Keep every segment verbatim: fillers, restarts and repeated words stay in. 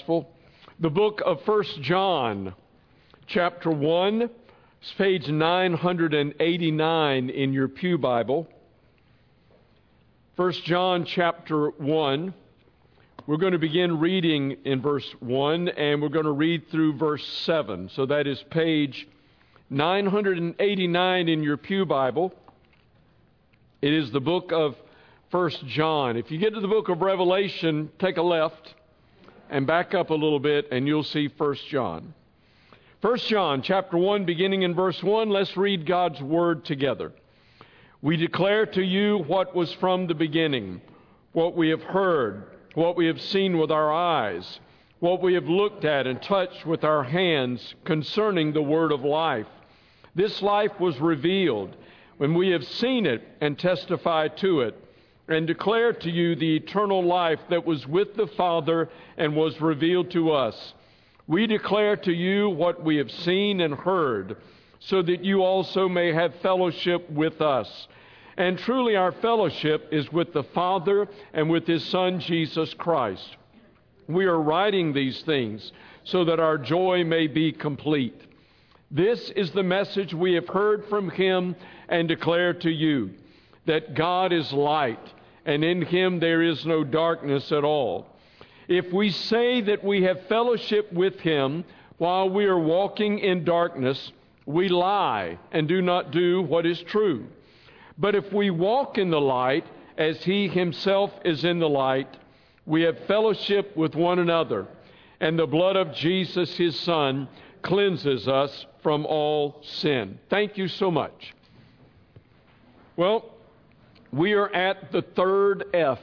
Gospel, the book of First John, chapter one. It's page nine hundred eighty-nine in your pew Bible. First John chapter one. We're going to begin reading in verse one, and we're going to read through verse seven. So that is page nine hundred eighty-nine in your pew Bible. It is the book of First John. If you get to the book of Revelation, take a left and back up a little bit, and you'll see First John. First John chapter one, beginning in verse one, let's read God's Word together. We declare to you what was from the beginning, what we have heard, what we have seen with our eyes, what we have looked at and touched with our hands concerning the Word of life. This life was revealed when we have seen it and testified to it, and declare to you the eternal life that was with the Father and was revealed to us. We declare to you what we have seen and heard, so that you also may have fellowship with us. And truly our fellowship is with the Father and with His Son, Jesus Christ. We are writing these things so that our joy may be complete. This is the message we have heard from Him and declare to you, that God is light, and in Him there is no darkness at all. If we say that we have fellowship with Him while we are walking in darkness, we lie and do not do what is true. But if we walk in the light, as He Himself is in the light, we have fellowship with one another, and the blood of Jesus, His Son, cleanses us from all sin. Thank you so much. Well, we are at the third F.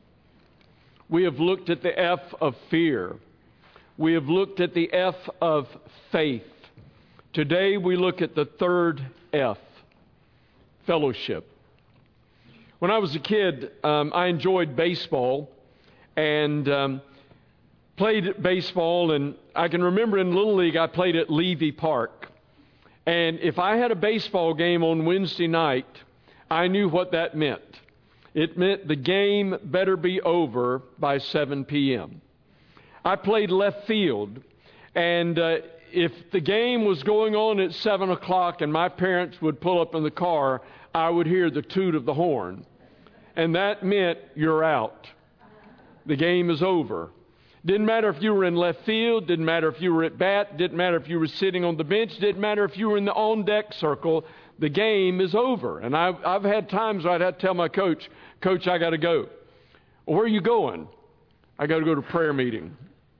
We have looked at the F of fear. We have looked at the F of faith. Today we look at the third F, fellowship. When I was a kid, um, I enjoyed baseball and um, played baseball, and I can remember in Little League I played at Levy Park. And if I had a baseball game on Wednesday night, I knew what that meant. It meant the game better be over by seven p.m. I played left field, and uh, if the game was going on at seven o'clock and my parents would pull up in the car, I would hear the toot of the horn. And that meant you're out. The game is over. Didn't matter if you were in left field, didn't matter if you were at bat, didn't matter if you were sitting on the bench, didn't matter if you were in the on-deck circle. The game is over. And I've, I've had times where I'd have to tell my coach, Coach, I got to go. Well, where are you going? I got to go to prayer meeting.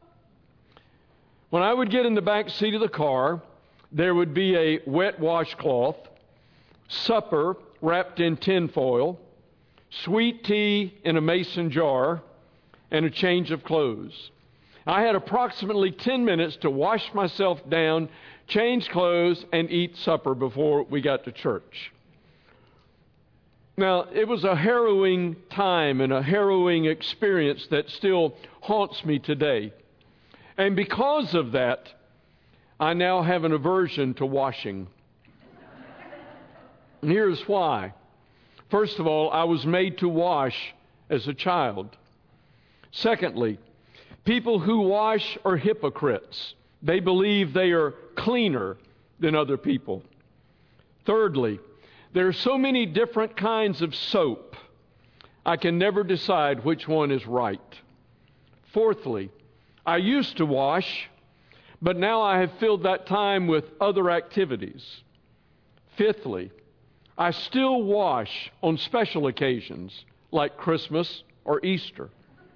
When I would get in the back seat of the car, there would be a wet washcloth, supper wrapped in tinfoil, sweet tea in a mason jar, and a change of clothes. I had approximately ten minutes to wash myself down, change clothes, and eat supper before we got to church. Now, it was a harrowing time and a harrowing experience that still haunts me today. And because of that, I now have an aversion to washing. And here's why. First of all, I was made to wash as a child. Secondly, people who wash are hypocrites. They believe they are cleaner than other people. Thirdly, there are so many different kinds of soap, I can never decide which one is right. Fourthly, I used to wash, but now I have filled that time with other activities. Fifthly, I still wash on special occasions like Christmas or Easter.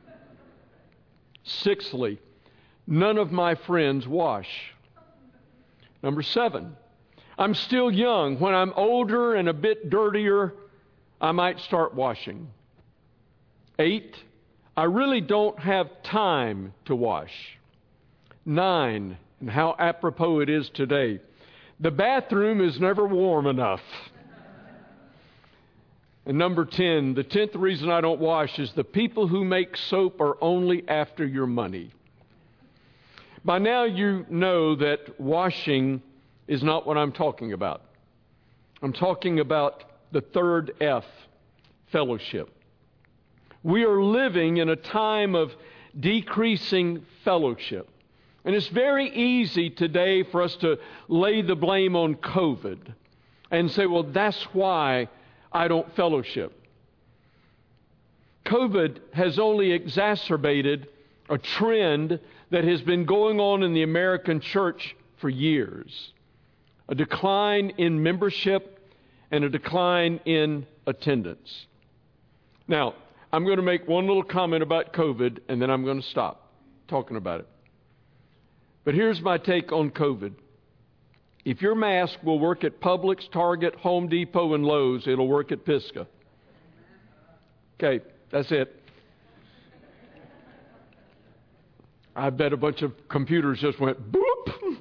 Sixthly, none of my friends wash. Number seven, I'm still young. When I'm older and a bit dirtier, I might start washing. Eight, I really don't have time to wash. Nine, and how apropos it is today, the bathroom is never warm enough. And number ten, the tenth reason I don't wash is the people who make soap are only after your money. By now you know that washing is not what I'm talking about. I'm talking about the third F, fellowship. We are living in a time of decreasing fellowship. And it's very easy today for us to lay the blame on COVID and say, well, that's why I don't fellowship. COVID has only exacerbated a trend that has been going on in the American church for years. A decline in membership and a decline in attendance. Now, I'm going to make one little comment about COVID, and then I'm going to stop talking about it. But here's my take on COVID. If your mask will work at Publix, Target, Home Depot, and Lowe's, it'll work at Pisgah. Okay, that's it. I bet a bunch of computers just went boop.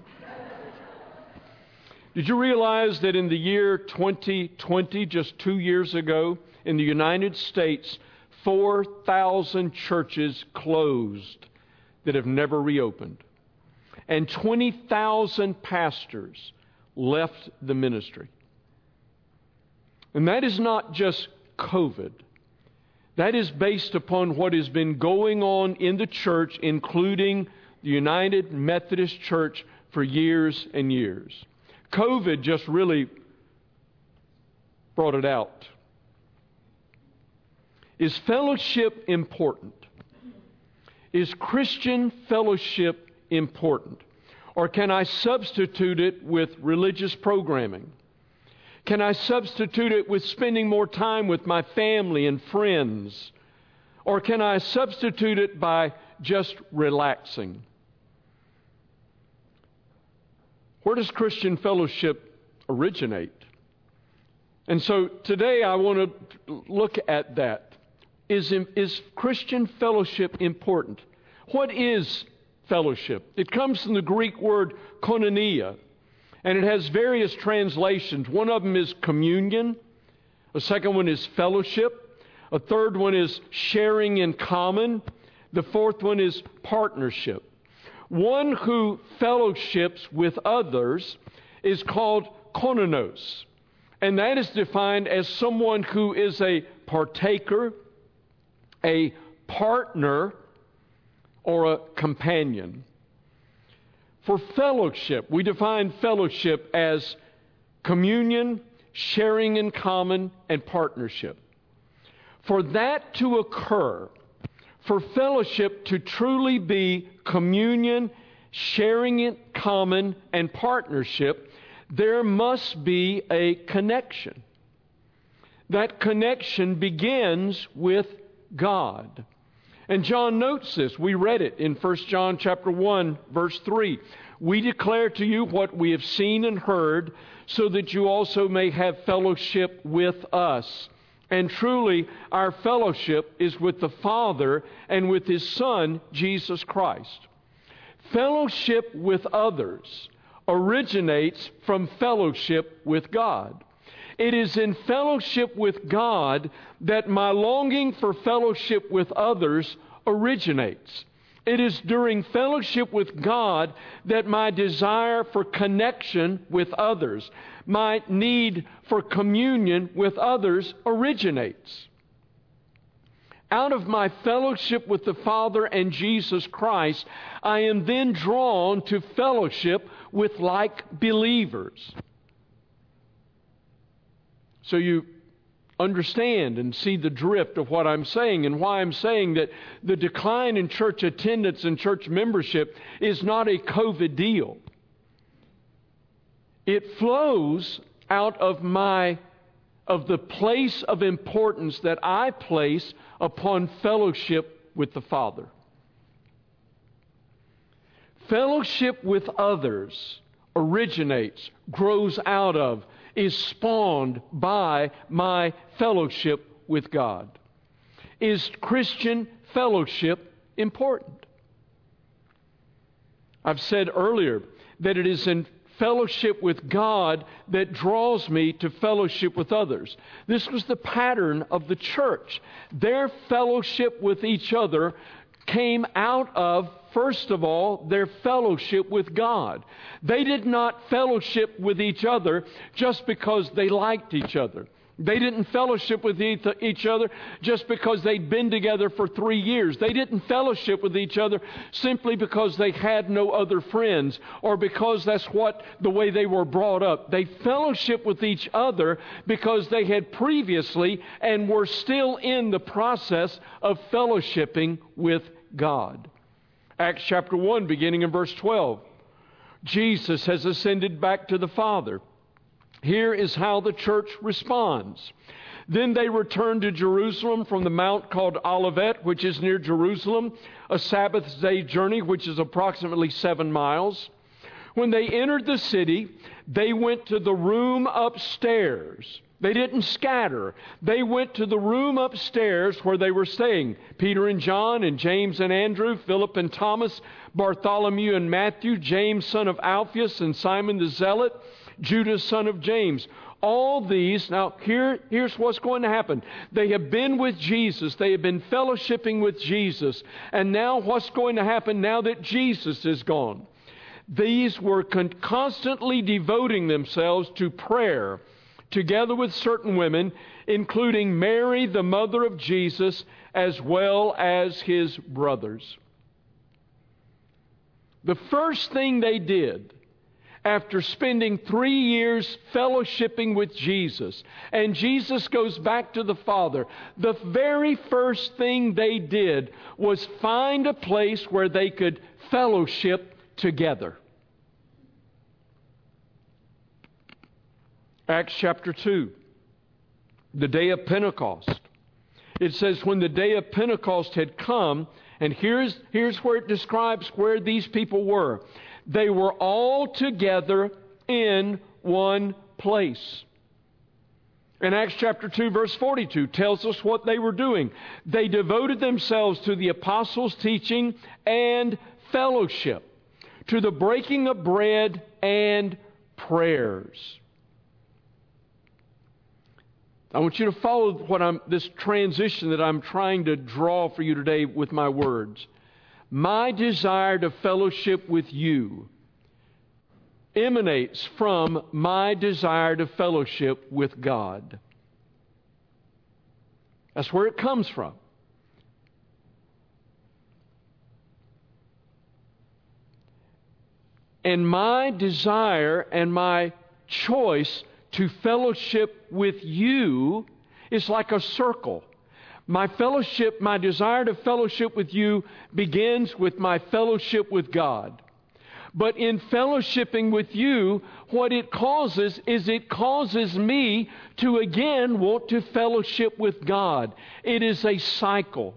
Did you realize that in the year twenty twenty, just two years ago, in the United States, four thousand churches closed that have never reopened? And twenty thousand pastors left the ministry. And that is not just COVID. That is based upon what has been going on in the church, including the United Methodist Church, for years and years. COVID just really brought it out. Is fellowship important? Is Christian fellowship important? Or can I substitute it with religious programming? Can I substitute it with spending more time with my family and friends? Or can I substitute it by just relaxing? Where does Christian fellowship originate? And so today I want to look at that. Is, is Christian fellowship important? What is fellowship? It comes from the Greek word koinonia. And it has various translations. One of them is communion. A second one is fellowship. A third one is sharing in common. The fourth one is partnership. One who fellowships with others is called koinonos. And that is defined as someone who is a partaker, a partner, or a companion. For fellowship, we define fellowship as communion, sharing in common, and partnership. For that to occur, for fellowship to truly be communion, sharing in common, and partnership, there must be a connection. That connection begins with God. And John notes this. We read it in First John chapter one, verse three. We declare to you what we have seen and heard, so that you also may have fellowship with us. And truly, our fellowship is with the Father and with His Son, Jesus Christ. Fellowship with others originates from fellowship with God. It is in fellowship with God that my longing for fellowship with others originates. It is during fellowship with God that my desire for connection with others, my need for communion with others originates. Out of my fellowship with the Father and Jesus Christ, I am then drawn to fellowship with like believers. So you understand and see the drift of what I'm saying and why I'm saying that the decline in church attendance and church membership is not a COVID deal. It flows out of my of the place of importance that I place upon fellowship with the Father. Fellowship with others originates, grows out of, is spawned by my fellowship with God. Is Christian fellowship important? I've said earlier that it is in fellowship with God that draws me to fellowship with others. This was the pattern of the church. Their fellowship with each other came out of, first of all, their fellowship with God. They did not fellowship with each other just because they liked each other. They didn't fellowship with each other just because they'd been together for three years. They didn't fellowship with each other simply because they had no other friends or because that's what the way they were brought up. They fellowship with each other because they had previously and were still in the process of fellowshipping with God. Acts chapter one, beginning in verse twelve. Jesus has ascended back to the Father. Here is how the church responds. Then they returned to Jerusalem from the mount called Olivet, which is near Jerusalem, a Sabbath day journey, which is approximately seven miles. When they entered the city, they went to the room upstairs. They didn't scatter. They went to the room upstairs where they were staying. Peter and John and James and Andrew, Philip and Thomas, Bartholomew and Matthew, James son of Alphaeus and Simon the Zealot, Judas son of James. All these, now here, here's what's going to happen. They have been with Jesus. They have been fellowshipping with Jesus. And now what's going to happen now that Jesus is gone? These were con- constantly devoting themselves to prayer, together with certain women, including Mary, the mother of Jesus, as well as his brothers. The first thing they did after spending three years fellowshipping with Jesus, and Jesus goes back to the Father, the very first thing they did was find a place where they could fellowship together. Acts chapter two, the day of Pentecost. It says, when the day of Pentecost had come, and here's, here's where it describes where these people were. They were all together in one place. And Acts chapter two, verse forty-two tells us what they were doing. They devoted themselves to the apostles' teaching and fellowship, to the breaking of bread and prayers. I want you to follow what I'm, this transition that I'm trying to draw for you today with my words. My desire to fellowship with you emanates from my desire to fellowship with God. That's where it comes from. And my desire and my choice to fellowship with you is like a circle. My fellowship, my desire to fellowship with you begins with my fellowship with God. But in fellowshipping with you, what it causes is it causes me to again want to fellowship with God. It is a cycle.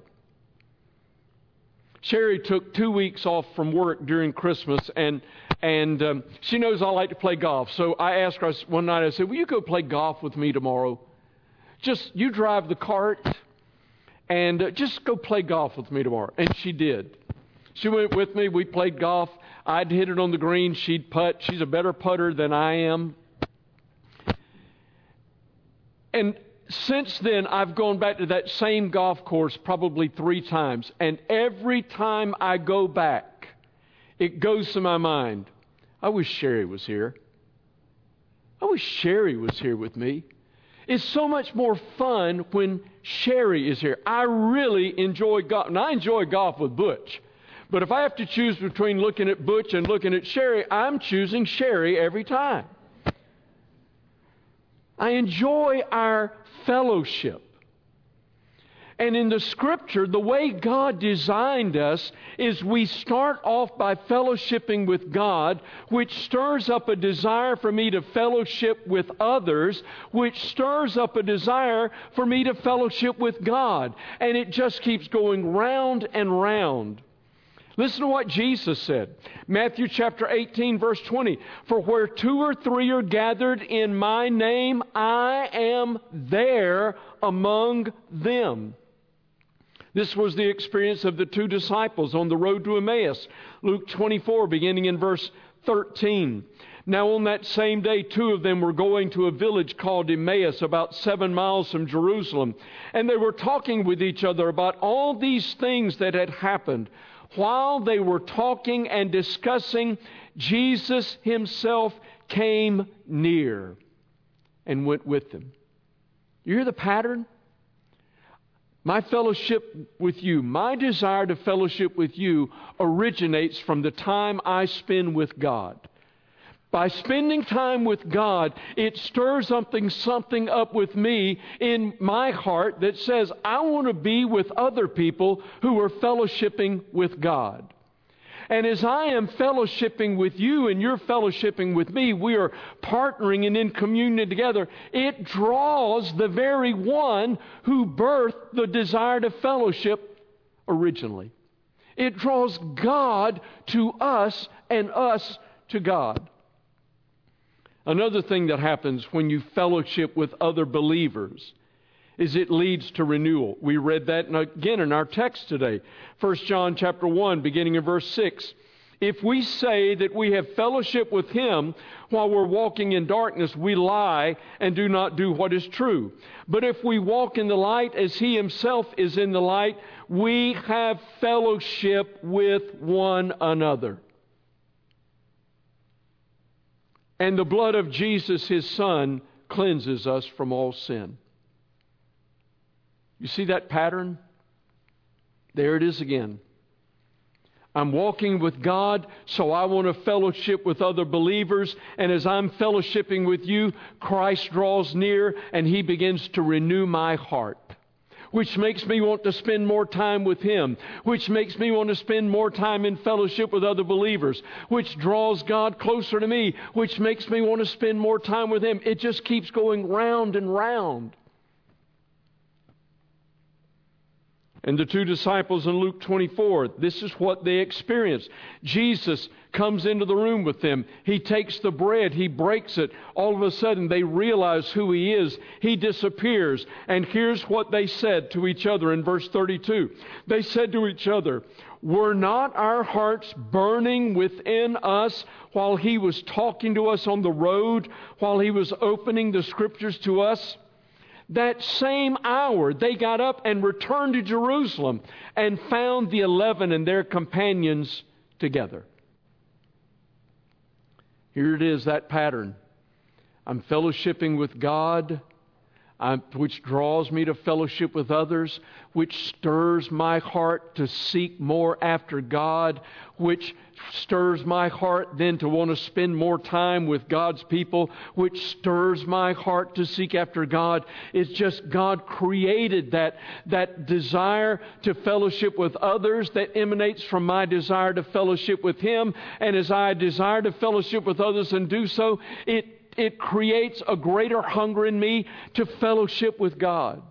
Sherry took two weeks off from work during Christmas, and and um, she knows I like to play golf. So I asked her one night, I said, will you go play golf with me tomorrow? Just, you drive the cart, and uh, just go play golf with me tomorrow. And she did. She went with me. We played golf. I'd hit it on the green. She'd putt. She's a better putter than I am. And since then, I've gone back to that same golf course probably three times. And every time I go back, it goes to my mind, I wish Sherry was here. I wish Sherry was here with me. It's so much more fun when Sherry is here. I really enjoy golf. And I enjoy golf with Butch. But if I have to choose between looking at Butch and looking at Sherry, I'm choosing Sherry every time. I enjoy our fellowship. And in the Scripture, the way God designed us is we start off by fellowshipping with God, which stirs up a desire for me to fellowship with others, which stirs up a desire for me to fellowship with God. And it just keeps going round and round. Listen to what Jesus said. Matthew chapter eighteen, verse twenty. For where two or three are gathered in my name, I am there among them. This was the experience of the two disciples on the road to Emmaus. Luke twenty-four, beginning in verse thirteen. Now on that same day, two of them were going to a village called Emmaus, about seven miles from Jerusalem. And they were talking with each other about all these things that had happened. While they were talking and discussing, Jesus himself came near and went with them. You hear the pattern? My fellowship with you, my desire to fellowship with you originates from the time I spend with God. By spending time with God, it stirs something, something up with me in my heart that says, I want to be with other people who are fellowshipping with God. And as I am fellowshipping with you and you're fellowshipping with me, we are partnering and in communion together. It draws the very one who birthed the desire to fellowship originally. It draws God to us and us to God. Another thing that happens when you fellowship with other believers is it leads to renewal. We read that again in our text today. First John chapter one, beginning in verse six. If we say that we have fellowship with Him while we're walking in darkness, we lie and do not do what is true. But if we walk in the light as He Himself is in the light, we have fellowship with one another. And the blood of Jesus, His Son, cleanses us from all sin. You see that pattern? There it is again. I'm walking with God, so I want to fellowship with other believers. And as I'm fellowshipping with you, Christ draws near and He begins to renew my heart, which makes me want to spend more time with Him, which makes me want to spend more time in fellowship with other believers, which draws God closer to me, which makes me want to spend more time with Him. It just keeps going round and round. And the two disciples in Luke twenty-four, this is what they experienced. Jesus comes into the room with them. He takes the bread. He breaks it. All of a sudden, they realize who He is. He disappears. And here's what they said to each other in verse thirty-two. They said to each other, were not our hearts burning within us while He was talking to us on the road, while He was opening the Scriptures to us? That same hour, they got up and returned to Jerusalem and found the eleven and their companions together. Here it is, that pattern. I'm fellowshipping with God, I'm, which draws me to fellowship with others, which stirs my heart to seek more after God, which stirs my heart then to want to spend more time with God's people, which stirs my heart to seek after God. It's just God created that, that desire to fellowship with others that emanates from my desire to fellowship with Him. And as I desire to fellowship with others and do so, it, it creates a greater hunger in me to fellowship with God.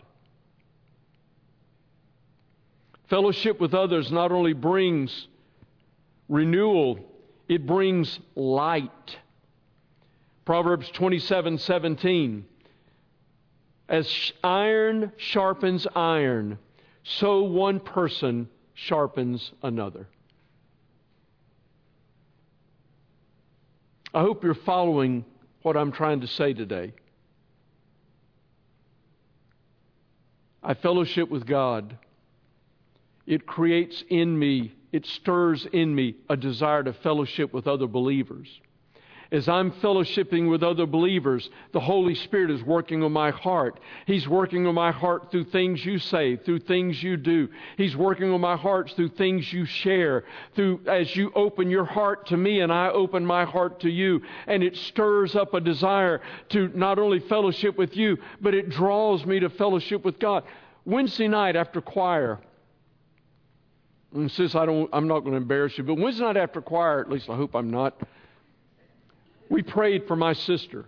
Fellowship with others not only brings renewal, it brings light. Proverbs twenty-seven seventeen. As iron sharpens iron, so one person sharpens another. I hope you're following what I'm trying to say today. I fellowship with God. It creates in me, it stirs in me a desire to fellowship with other believers. As I'm fellowshipping with other believers, the Holy Spirit is working on my heart. He's working on my heart through things you say, through things you do. He's working on my heart through things you share, through as you open your heart to me and I open my heart to you. And it stirs up a desire to not only fellowship with you, but it draws me to fellowship with God. Wednesday night after choir, and since I don't, I'm not going to embarrass you, but Wednesday night after choir, at least I hope I'm not, we prayed for my sister.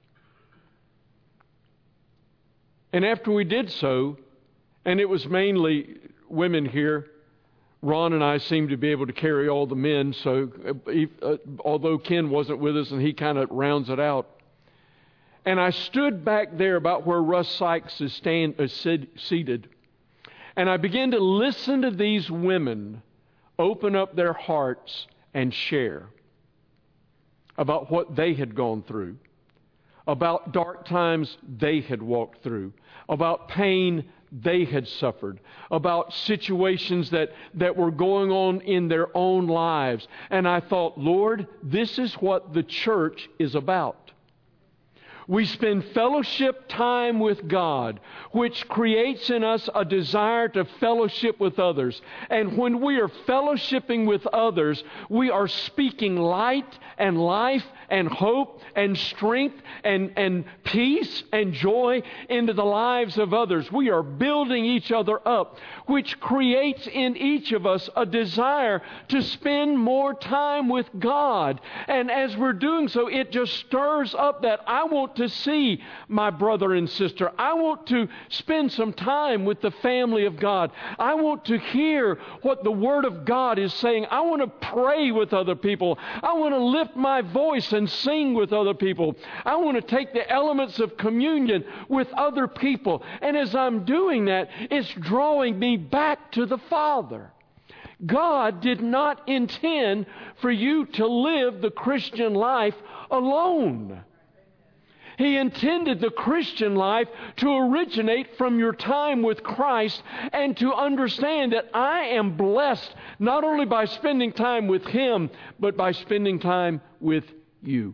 And after we did so, and it was mainly women here, Ron and I seemed to be able to carry all the men, so uh, although Ken wasn't with us and he kind of rounds it out. And I stood back there about where Russ Sykes is stand, uh, seated. And I began to listen to these women open up their hearts and share about what they had gone through, about dark times they had walked through, about pain they had suffered, about situations that, that were going on in their own lives. And I thought, Lord, this is what the church is about. We spend fellowship time with God, which creates in us a desire to fellowship with others. And when we are fellowshipping with others, we are speaking light and life and hope and strength and, and peace and joy into the lives of others. We are building each other up, which creates in each of us a desire to spend more time with God. And as we're doing so, it just stirs up that I want to see my brother and sister. I want to spend some time with the family of God. I want to hear what the Word of God is saying. I want to pray with other people. I want to lift my voice and sing with other people. I want to take the elements of communion with other people. And as I'm doing that, it's drawing me back to the Father. God did not intend for you to live the Christian life alone. He intended the Christian life to originate from your time with Christ and to understand that I am blessed not only by spending time with Him, but by spending time with you.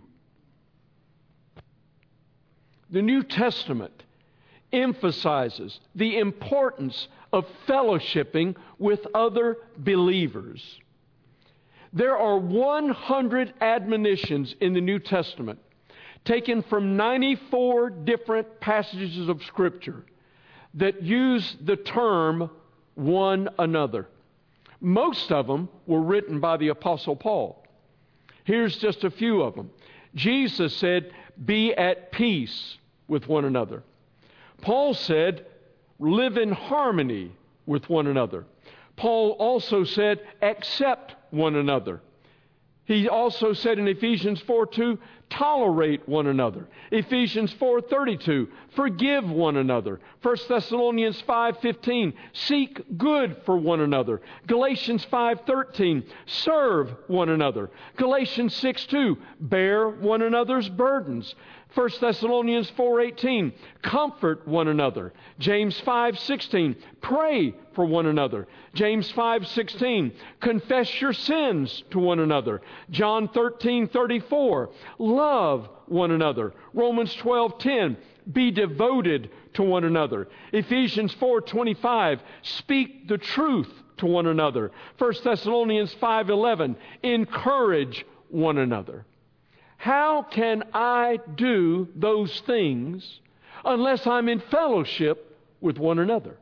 The New Testament emphasizes the importance of fellowshipping with other believers. There are one hundred admonitions in the New Testament taken from ninety-four different passages of Scripture that use the term one another. Most of them were written by the Apostle Paul. Here's just a few of them. Jesus said, "Be at peace with one another." Paul said, "Live in harmony with one another." Paul also said, "Accept one another." He also said in Ephesians four two, "Tolerate one another." Ephesians four thirty-two, "Forgive one another." First Thessalonians five fifteen, "Seek good for one another." Galatians five thirteen, "Serve one another." Galatians six two, "Bear one another's burdens." First Thessalonians four eighteen, "Comfort one another." James five sixteen, "Pray for one another." James five sixteen, "Confess your sins to one another." John thirteen thirty-four, "Love one another." Romans twelve ten, "Be devoted to one another." Ephesians four twenty-five, "Speak the truth to one another." First Thessalonians five eleven, "Encourage one another." How can I do those things unless I'm in fellowship with one another?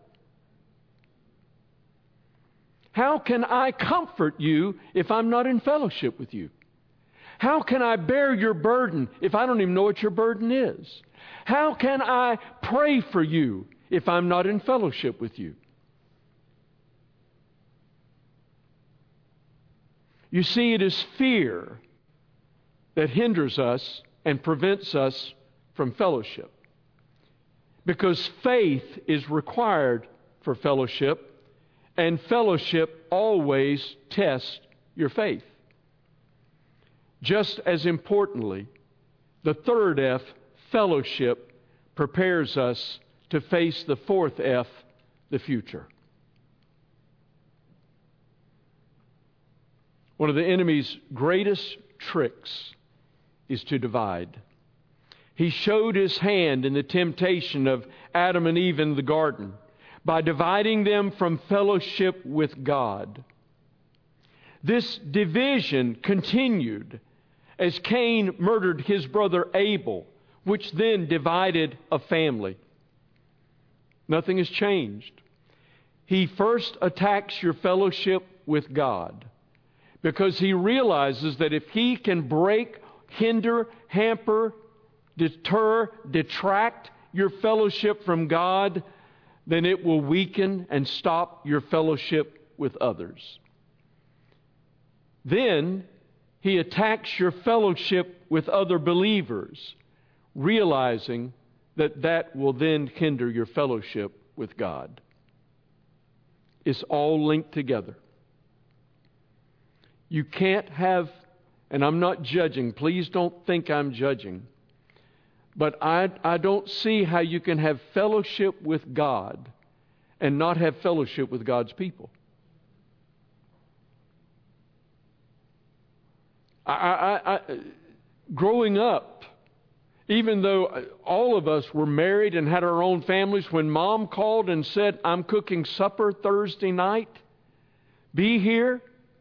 How can I comfort you if I'm not in fellowship with you? How can I bear your burden if I don't even know what your burden is? How can I pray for you if I'm not in fellowship with you? You see, it is fear that hinders us and prevents us from fellowship. Because faith is required for fellowship, and fellowship always tests your faith. Just as importantly, the third F, fellowship, prepares us to face the fourth F, the future. One of the enemy's greatest tricks is to divide. He showed his hand in the temptation of Adam and Eve in the garden by dividing them from fellowship with God. This division continued as Cain murdered his brother Abel, which then divided a family. Nothing has changed. He first attacks your fellowship with God because he realizes that if he can break, hinder, hamper, deter, detract your fellowship from God, then it will weaken and stop your fellowship with others. Then he attacks your fellowship with other believers, realizing that that will then hinder your fellowship with God. It's all linked together. You can't have, and I'm not judging, please don't think I'm judging, but I, I don't see how you can have fellowship with God and not have fellowship with God's people. I, I, I, growing up even though all of us were married and had our own families, when Mom called and said, I'm cooking supper Thursday night, be here,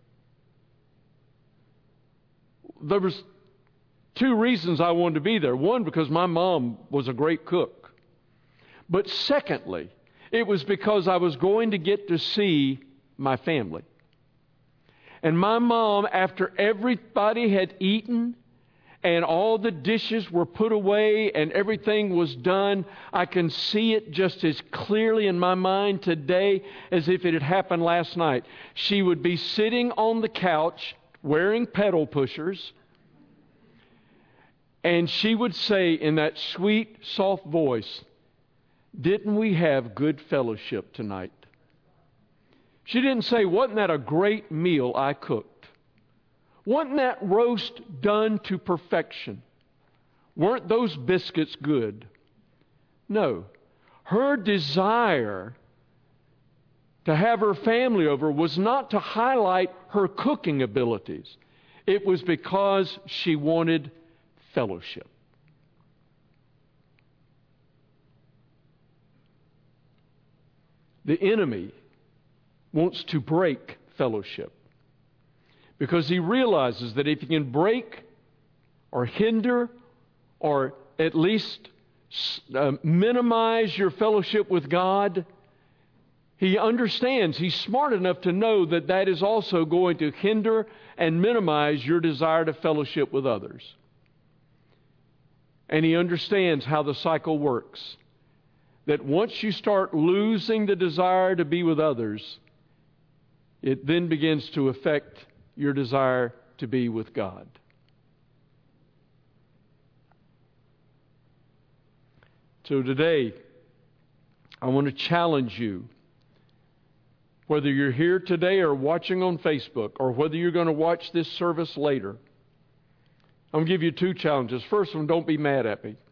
there was two reasons I wanted to be there. One, because my mom was a great cook. But secondly, it was because I was going to get to see my family. And my mom, after everybody had eaten and all the dishes were put away and everything was done, I can see it just as clearly in my mind today as if it had happened last night. She would be sitting on the couch wearing pedal pushers, and she would say in that sweet, soft voice, didn't we have good fellowship tonight? She didn't say, wasn't that a great meal I cooked? Wasn't that roast done to perfection? Weren't those biscuits good? No. Her desire to have her family over was not to highlight her cooking abilities. It was because she wanted fellowship. The enemy wants to break fellowship because he realizes that if he can break or hinder or at least uh, minimize your fellowship with God, he understands, he's smart enough to know that that is also going to hinder and minimize your desire to fellowship with others. And he understands how the cycle works. That once you start losing the desire to be with others, it then begins to affect your desire to be with God. So today, I want to challenge you, whether you're here today or watching on Facebook, or whether you're going to watch this service later. I'm going to give you two challenges. First one, don't be mad at me.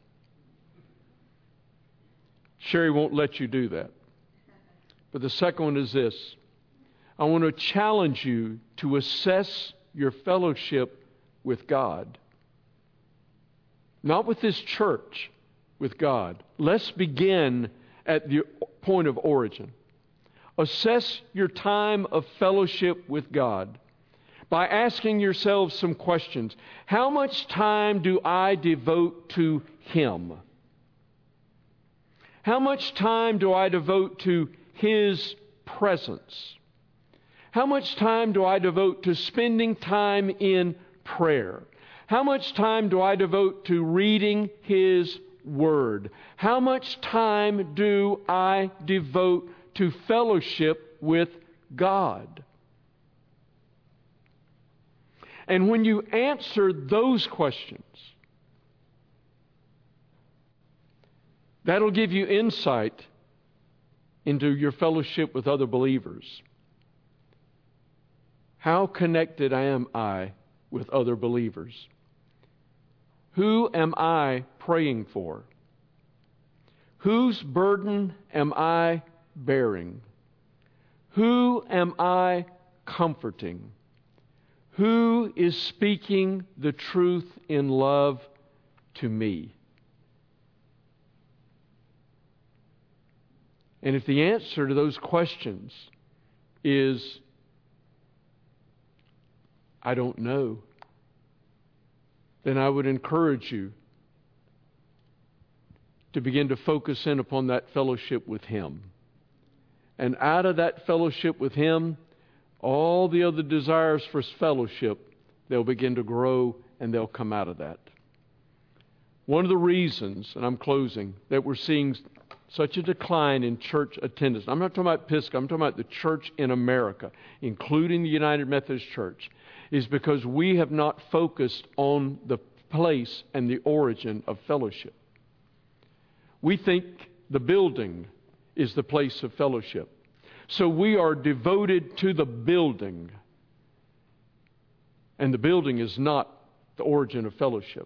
Sherry won't let you do that. But the second one is this. I want to challenge you to assess your fellowship with God. Not with this church, with God. Let's begin at the point of origin. Assess your time of fellowship with God by asking yourselves some questions. How much time do I devote to Him? How much time do I devote to His presence? How much time do I devote to spending time in prayer? How much time do I devote to reading His Word? How much time do I devote to fellowship with God? And when you answer those questions, that'll give you insight into your fellowship with other believers. How connected am I with other believers? Who am I praying for? Whose burden am I bearing? Who am I comforting? Who is speaking the truth in love to me? And if the answer to those questions is, I don't know, then I would encourage you to begin to focus in upon that fellowship with Him. And out of that fellowship with Him, all the other desires for fellowship, they'll begin to grow and they'll come out of that. One of the reasons, and I'm closing, that we're seeing such a decline in church attendance, I'm not talking about Pisgah, I'm talking about the church in America, including the United Methodist Church, is because we have not focused on the place and the origin of fellowship. We think the building is the place of fellowship. So we are devoted to the building. And the building is not the origin of fellowship.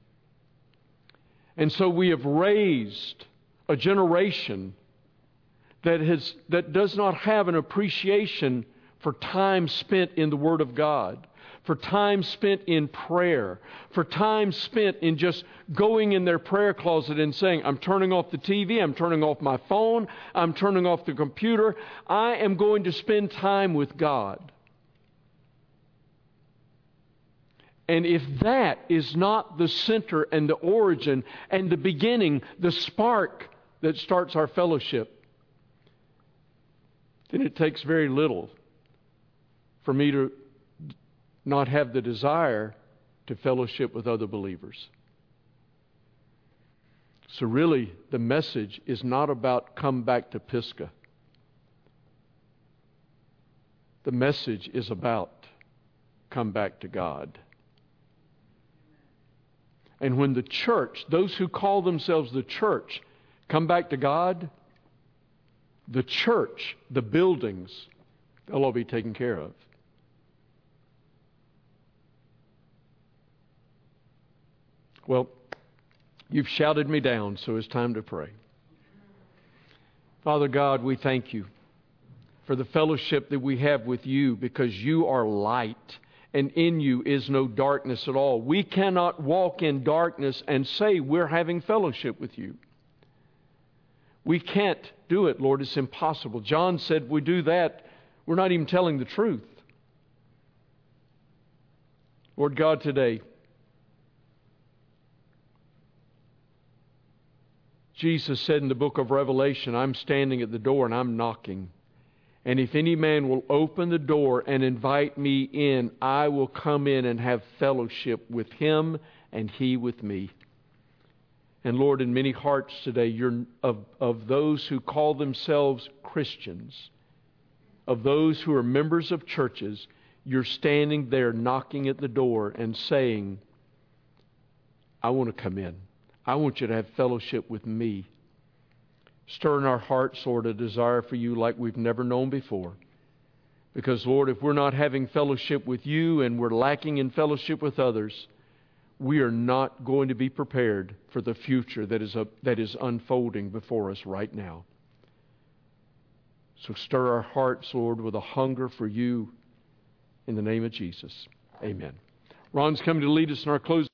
And so we have raised a generation that has that does not have an appreciation for time spent in the Word of God, for time spent in prayer, for time spent in just going in their prayer closet and saying, I'm turning off the T V, I'm turning off my phone, I'm turning off the computer. I am going to spend time with God. And if that is not the center and the origin and the beginning, the spark that starts our fellowship, then it takes very little for me to not have the desire to fellowship with other believers. So really, the message is not about come back to Pisgah. The message is about come back to God. And when the church, those who call themselves the church, come back to God, the church, the buildings, they'll all be taken care of. Well, you've shouted me down, so it's time to pray. Father God, we thank you for the fellowship that we have with you, because you are light, and in you is no darkness at all. We cannot walk in darkness and say we're having fellowship with you. We can't do it, Lord. It's impossible. John said if we do that, we're not even telling the truth. Lord God, today, Jesus said in the book of Revelation, I'm standing at the door and I'm knocking. And if any man will open the door and invite me in, I will come in and have fellowship with him and he with me. And Lord, in many hearts today, you're of, of those who call themselves Christians, of those who are members of churches, you're standing there knocking at the door and saying, I want to come in. I want you to have fellowship with me. Stir in our hearts, Lord, a desire for you like we've never known before. Because, Lord, if we're not having fellowship with you and we're lacking in fellowship with others, we are not going to be prepared for the future that is, a, that is unfolding before us right now. So stir our hearts, Lord, with a hunger for you in the name of Jesus. Amen. Ron's coming to lead us in our closing.